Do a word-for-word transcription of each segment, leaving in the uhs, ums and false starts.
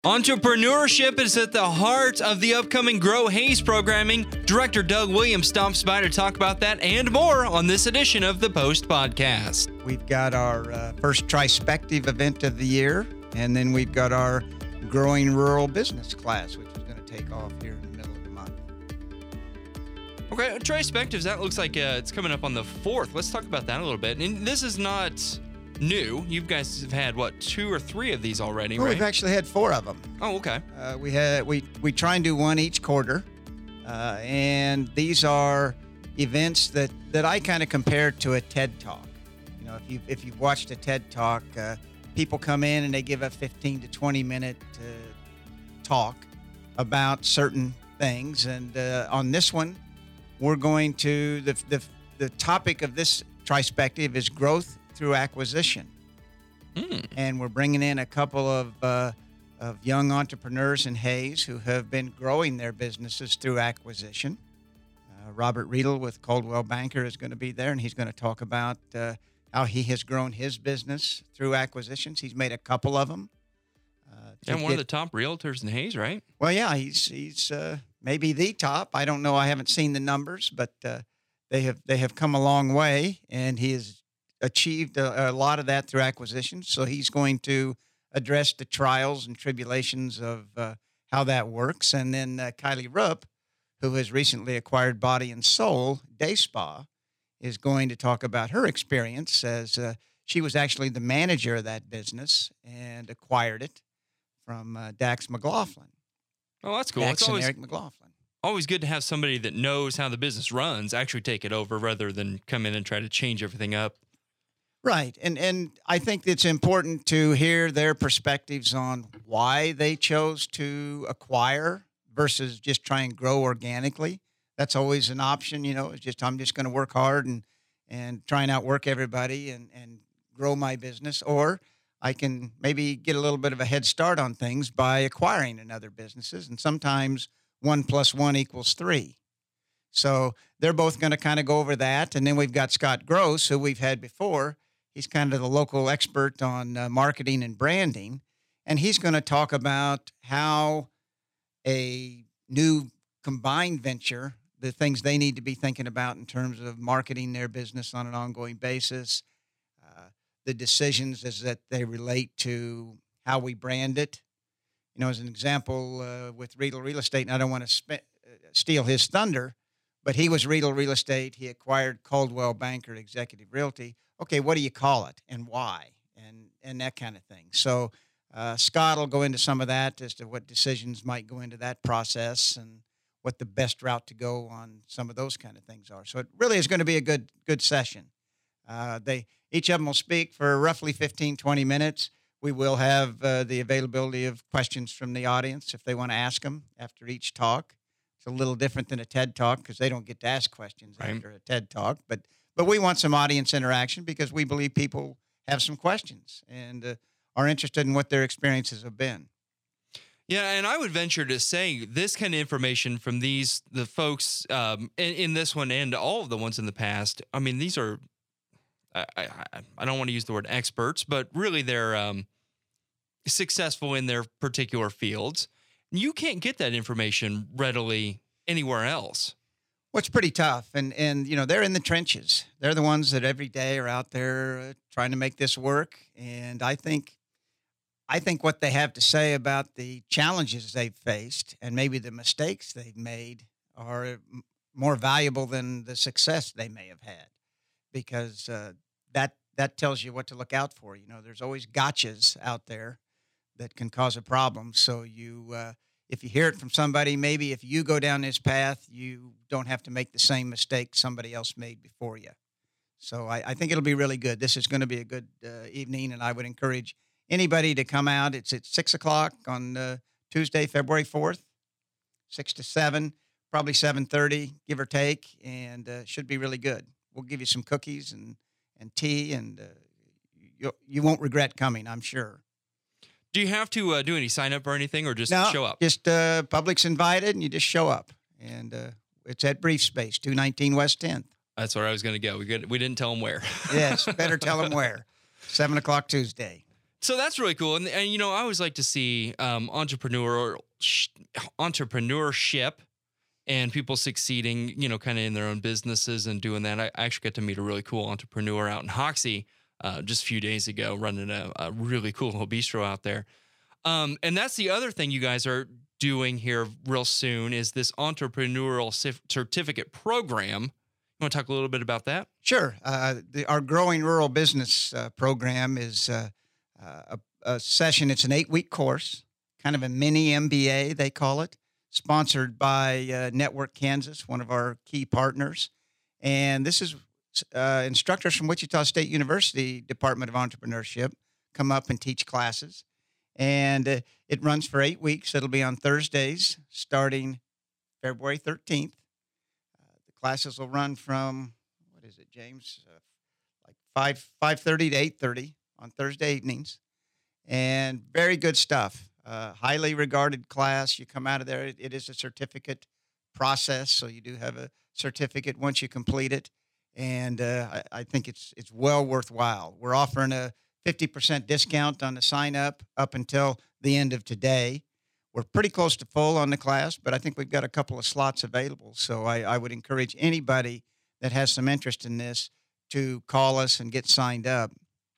Entrepreneurship is at the heart of the upcoming Grow Haze programming. Director Doug Williams stops by to talk about that and more on this edition of the Post Podcast. We've got our uh, first Trispective event of the year, and then we've got our Growing Rural Business class, which is going to take off here in the middle of the month. Okay, Trispectives, that looks like uh, it's coming up on the fourth. Let's talk about that a little bit. And this is not new. You guys have had, what, two or three of these already, well, right? We've actually had four of them. Oh, okay. Uh, we had we we try and do one each quarter, uh, and these are events that, that I kind of compare to a TED Talk. You know, if you if you've watched a TED Talk, uh, people come in and they give a fifteen to twenty minute uh, talk about certain things, and uh, on this one, we're going to the the the topic of this Trispective is growth through acquisition. Mm. And we're bringing in a couple of uh, of young entrepreneurs in Hays who have been growing their businesses through acquisition. Uh, Robert Riedel with Coldwell Banker is going to be there, and he's going to talk about uh, how he has grown his business through acquisitions. He's made a couple of them. Uh, and one get, of the top realtors in Hays, right? Well, yeah, he's he's uh, maybe the top. I don't know. I haven't seen the numbers, but uh, they have they have come a long way, and he is achieved a, a lot of that through acquisitions. So he's going to address the trials and tribulations of uh, how that works. And then uh, Kylie Rupp, who has recently acquired Body and Soul Day Spa, is going to talk about her experience as uh, she was actually the manager of that business and acquired it from uh, Dax McLaughlin. Oh, that's cool. Dax It's and always, Eric McLaughlin. always good to have somebody that knows how the business runs actually take it over rather than come in and try to change everything up. Right. And and I think it's important to hear their perspectives on why they chose to acquire versus just try and grow organically. That's always an option, you know, it's just I'm just going to work hard and, and try and outwork everybody and, and grow my business. Or I can maybe get a little bit of a head start on things by acquiring another businesses. And sometimes one plus one equals three. So they're both going to kind of go over that. And then we've got Scott Gross, who we've had before. He's kind of the local expert on uh, marketing and branding, and he's going to talk about how a new combined venture, the things they need to be thinking about in terms of marketing their business on an ongoing basis, uh, the decisions as that they relate to how we brand it. You know, as an example, uh, with Riedel Real Estate, and I don't want to spe- steal his thunder, but he was Riedel Real Estate. He acquired Coldwell Banker Executive Realty. Okay, what do you call it and why and and that kind of thing. So uh, Scott will go into some of that as to what decisions might go into that process and what the best route to go on some of those kind of things are. So it really is going to be a good good session. Uh, they each of them will speak for roughly fifteen, twenty minutes. We will have uh, the availability of questions from the audience if they want to ask them after each talk. It's a little different than a TED Talk because they don't get to ask questions right. after a TED Talk, but But we want some audience interaction because we believe people have some questions and uh, are interested in what their experiences have been. Yeah, and I would venture to say this kind of information from these, the folks um, in, in this one and all of the ones in the past, I mean, these are, I, I, I don't want to use the word experts, but really they're um, successful in their particular fields. You can't get that information readily anywhere else. Well, it's pretty tough, and, and you know, they're in the trenches. They're the ones that every day are out there uh, trying to make this work, and I think I think what they have to say about the challenges they've faced and maybe the mistakes they've made are m- more valuable than the success they may have had, because uh, that that tells you what to look out for. You know, there's always gotchas out there that can cause a problem, so you uh, if you hear it from somebody, maybe if you go down this path, you don't have to make the same mistake somebody else made before you. So I, I think it'll be really good. This is going to be a good uh, evening, and I would encourage anybody to come out. It's at six o'clock on uh, Tuesday, February fourth, six to seven, probably seven thirty, give or take, and uh, should be really good. We'll give you some cookies and, and tea, and uh, you, you won't regret coming, I'm sure. Do you have to uh, do any sign up or anything, or just no, show up? Just uh, public's invited, and you just show up. And uh, it's at Brief Space, two nineteen West tenth. That's where I was going to go. We could, we didn't tell them where. Yes, better tell them where. Seven o'clock Tuesday. So that's really cool. And, and you know, I always like to see um, entrepreneur sh- entrepreneurship and people succeeding, you know, kind of in their own businesses and doing that. I, I actually got to meet a really cool entrepreneur out in Hoxie uh, just a few days ago, running a, a really cool little bistro out there. Um, and that's the other thing you guys are doing here real soon is this entrepreneurial certificate program. You want to talk a little bit about that? Sure. Uh, the, our Growing Rural Business uh, program is uh, uh, a, a session. It's an eight-week course, kind of a mini M B A, they call it, sponsored by uh, Network Kansas, one of our key partners. And this is uh, instructors from Wichita State University Department of Entrepreneurship come up and teach classes. And uh, it runs for eight weeks. It'll be on Thursdays starting February thirteenth. Uh, the classes will run from, what is it, James? Uh, like five five thirty to eight thirty on Thursday evenings. And very good stuff. Uh, highly regarded class. You come out of there. It, it is a certificate process, so you do have a certificate once you complete it. And uh, I, I think it's it's well worthwhile. We're offering a fifty percent discount on the sign up up until the end of today. We're pretty close to full on the class, but I think we've got a couple of slots available. So I, I would encourage anybody that has some interest in this to call us and get signed up.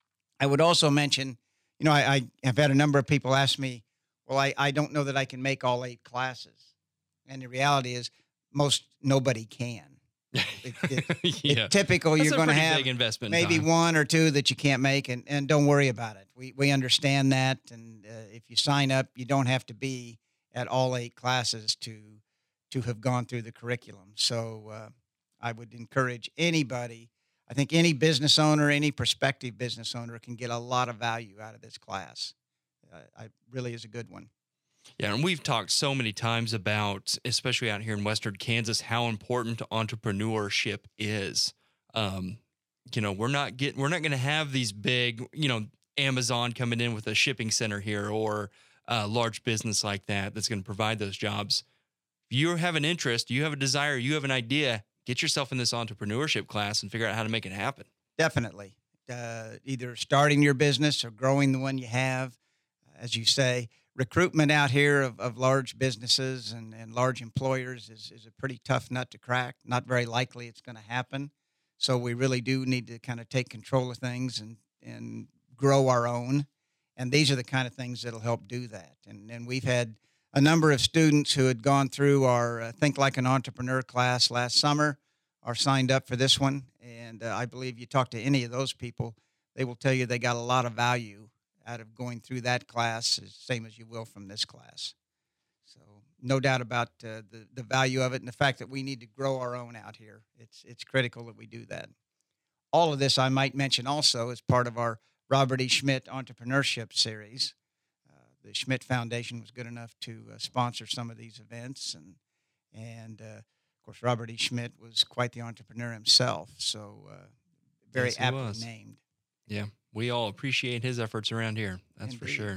I would also mention, you know, I, I have had a number of people ask me, well, I, I don't know that I can make all eight classes. And the reality is most nobody can. It, it, yeah. It's typical. That's you're going to have big investment maybe time. one or two that you can't make, and, and don't worry about it. We we understand that, and uh, if you sign up, you don't have to be at all eight classes to to have gone through the curriculum. So uh, I would encourage anybody. I think any business owner, any prospective business owner, can get a lot of value out of this class. Uh, I really is a good one. Yeah, and we've talked so many times about, especially out here in Western Kansas, how important entrepreneurship is. Um, you know, we're not getting, we're not going to have these big, you know, Amazon coming in with a shipping center here or a large business like that that's going to provide those jobs. If you have an interest, you have a desire, you have an idea, get yourself in this entrepreneurship class and figure out how to make it happen. Definitely. Uh, either starting your business or growing the one you have, as you say. Recruitment out here of, of large businesses and, and large employers is, is a pretty tough nut to crack. Not very likely it's going to happen. So we really do need to kind of take control of things and, and grow our own. And these are the kind of things that'll help do that. And, and we've had a number of students who had gone through our uh, Think Like an Entrepreneur class last summer are signed up for this one. And uh, I believe you talk to any of those people, they will tell you they got a lot of value out of going through that class, same as you will from this class. So no doubt about uh, the, the value of it and the fact that we need to grow our own out here. It's, it's critical that we do that. All of this, I might mention also, is part of our Robert E. Schmidt Entrepreneurship Series. Uh, the Schmidt Foundation was good enough to uh, sponsor some of these events. And, and uh, of course, Robert E. Schmidt was quite the entrepreneur himself, so uh, very yes, aptly was. named. Yeah. We all appreciate his efforts around here. That's Indeed. For sure.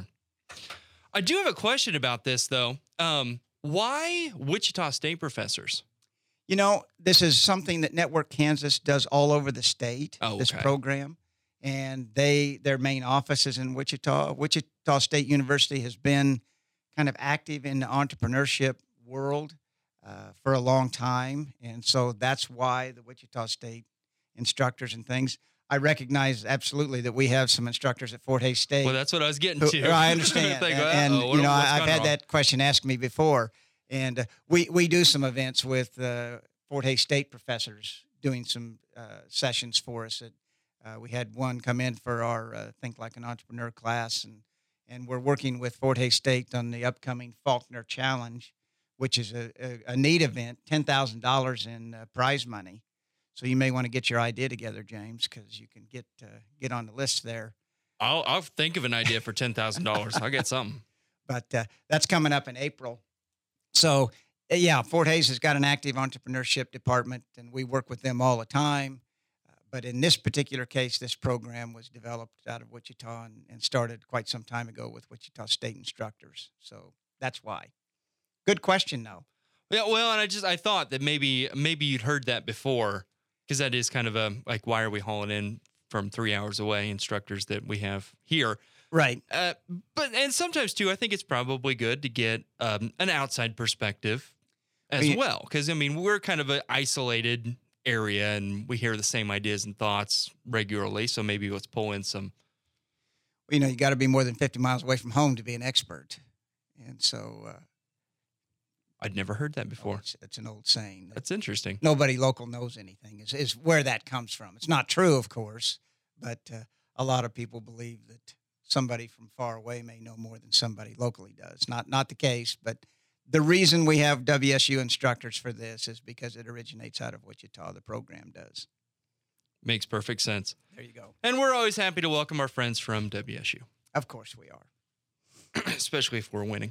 I do have a question about this, though. Um, why Wichita State professors? You know, this is something that Network Kansas does all over the state, oh, this okay. program. And they their main office is in Wichita. Wichita State University has been kind of active in the entrepreneurship world uh, for a long time. And so that's why the Wichita State instructors and things. I recognize absolutely that we have some instructors at Fort Hays State. Well, that's what I was getting who, to. I understand. Think, and, well, you know, what's I've gone had wrong? that question asked me before. And uh, we, we do some events with uh, Fort Hays State professors doing some uh, sessions for us. At, uh, we had one come in for our uh, Think Like an Entrepreneur class, and, and we're working with Fort Hays State on the upcoming Faulkner Challenge, which is a, a, a neat event, ten thousand dollars in uh, prize money. So you may want to get your idea together, James, because you can get uh, get on the list there. I'll I'll think of an idea for ten thousand dollars. I'll get something. But uh, that's coming up in April. So uh, yeah, Fort Hays has got an active entrepreneurship department, and we work with them all the time. Uh, but in this particular case, this program was developed out of Wichita and, and started quite some time ago with Wichita State instructors. So that's why. Good question, though. Yeah, well, and I just I thought that maybe maybe you'd heard that before. Because that is kind of a, like, why are we hauling in from three hours away instructors that we have here? Right. Uh, but and sometimes too, I think it's probably good to get um, an outside perspective as Yeah. well, because I mean we're kind of an isolated area and we hear the same ideas and thoughts regularly. So maybe let's pull in some. You know, you got to be more than fifty miles away from home to be an expert, and so uh, I'd never heard that before. it's, it's an old saying. That That's interesting. nobody local knows anything is, is where that comes from. It's not true, of course, but uh, a lot of people believe that somebody from far away may know more than somebody locally does. Not not the case, but the reason we have W S U instructors for this is because it originates out of Wichita. The program does. Makes perfect sense. There you go. And we're always happy to welcome our friends from W S U, Of course we are. especially if we're winning.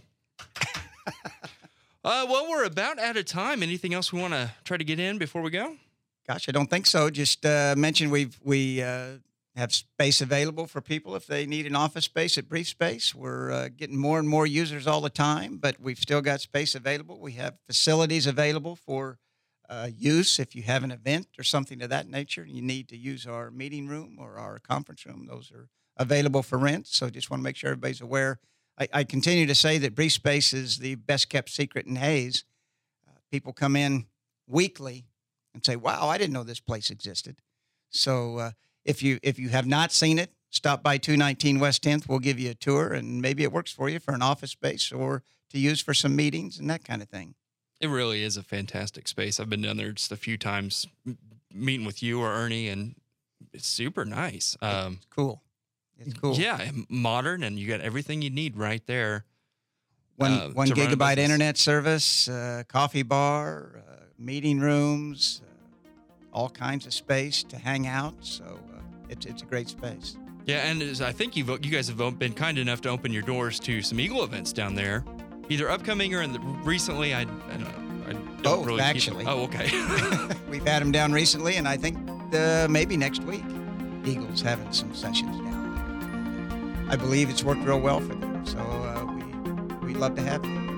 Uh, well, we're about out of time. Anything else we want to try to get in before we go? Gosh, I don't think so. Just uh, mention we've we uh, have space available for people if they need an office space at Brief Space. We're uh, getting more and more users all the time, but we've still got space available. We have facilities available for uh, use if you have an event or something of that nature. And you need to use our meeting room or our conference room. Those are available for rent. So just want to make sure everybody's aware. I, I continue to say that Brief Space is the best kept secret in Hays. Uh, people come in weekly and say, "Wow, I didn't know this place existed." So uh, if you if you have not seen it, stop by two nineteen West tenth. We'll give you a tour, and maybe it works for you for an office space or to use for some meetings and that kind of thing. It really is a fantastic space. I've been down there just a few times m- meeting with you or Ernie, and it's super nice. Um, It's cool. It's cool. Yeah, and modern, and you got everything you need right there. One uh, one to run a gigabyte business. internet service, uh, coffee bar, uh, meeting rooms, uh, all kinds of space to hang out. So uh, it's it's a great space. Yeah, and as I think you've you guys have been kind enough to open your doors to some Eagle events down there, either upcoming or in the, recently. I, I don't know. I don't Both, really keep- actually. Oh, okay. We've had them down recently, and I think uh, maybe next week, Eagles having some sessions down there. I believe it's worked real well for them. So uh, we we love to have you.